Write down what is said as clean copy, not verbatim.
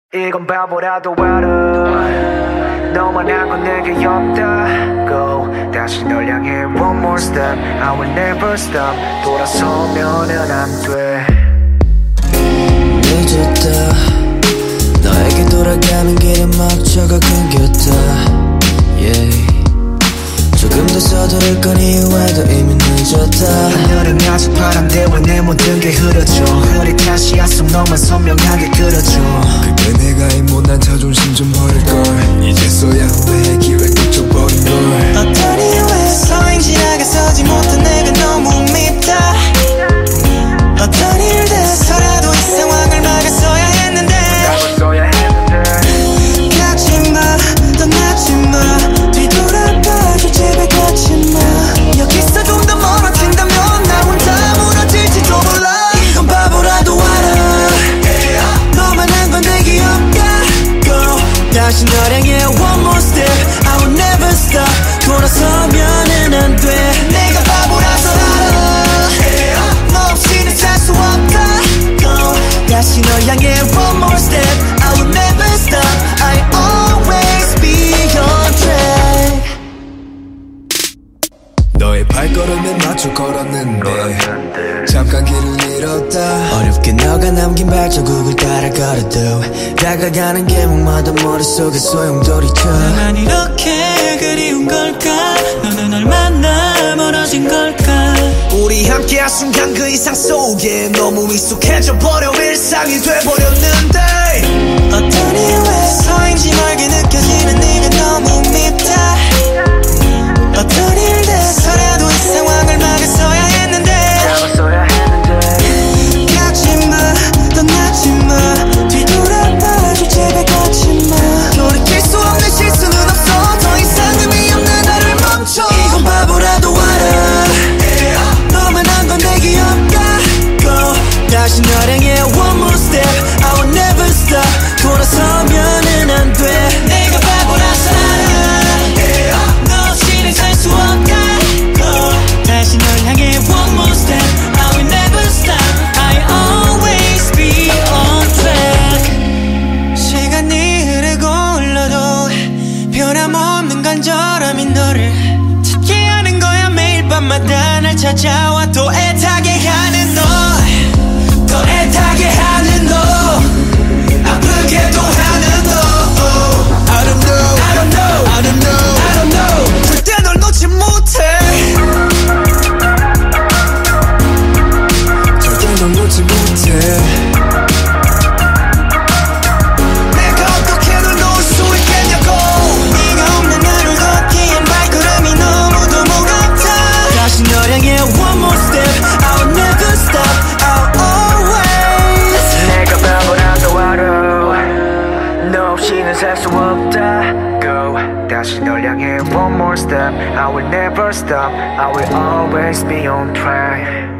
이건 바보라도 알아 너만한 건 내게 없다고 다시 널 향해 one more step I will never stop 돌아서면은 안돼 늦었다 너에게 돌아가는 길에 막차가 끊겼다 yeah. 조금 더 서두를 건 이유에도 이미 늦었다 하늘은 아직 파란데 왜 내 모든 게 흐려져 흐릿한 속 너만 선명하게 그려줘 그게 내가 이 못난 자존심 좀 버릴걸 이제서야 후회의 기회 놓쳐버린걸 어떤 이유에서인지 나가서지 못한 내가 너무 밉다 어떤 일 돼서라도 이 상황을 막았어야 했는데 가지마 떠나지마 뒤돌아봐줘 제발 가지마 여기서 좀 더 멀어진다면 나 혼자 무너질지도 몰라 이건 바보라도 알아 너만 한 건 내게 없다고 다시 널 향해 one more step I will never stop 돌아서면은 안 돼 내가 바보라서 알아 너 없이는 살 수 없다고 다시 널 향해 one more step I will never stop I always be on track 너의 발걸음에 맞춰 걸었는데 잠깐 길을 잃었다 어렵게 너가 남긴 발자국을 따라 걸어도 다가가는 길목마다 머릿속에 소용돌이쳐 난 이렇게 그리운 걸까 너는 얼마나 멀어진 걸까 우리 함께한 순간 그 이상 속에 너무 익숙해져 버려 일상이 돼버렸는데 어떤 이유에서인지 멀게 느껴지는 네가 너무 밉다 어떤 일 돼서라도 이 상황을 막았어야 했는데 가지마 떠나지마 뒤돌아봐줘 제발 가지마 돌이킬 수 없는 실수는 없어 더 이상 의미 없는 나를 멈춰 이건 바보라도 알아 너만 한 건 내게 없다고 다시 널 향해 one more step I will never stop 돌아서면은 안 돼 내가 바보라서 알아 너 없이는 살 수 없다고 다시 널 향해 one more step I will never stop I always be on track 시간이 흐르고 흘러도 변함없는 간절함인 너를 찾게 하는 거야 매일 밤마다 날 찾아와 또 애타게 하는 너 더 애타게 하는 너 아프게도 하는 너 I don't know I don't know I don't know I don't know 절대 널 놓지 못해 절대 널 놓지 못해 내가 어떻게 널 놓을 수 있겠냐고 네가 없는 하루 걷기엔 발걸음이 너무도 무겁다 다시 널 향해 one more step I will never stop I'll always 내가 바보라도 알아 너 없이는 살 수 없다고 다시 널 향해 one more step I will never stop I will always be on track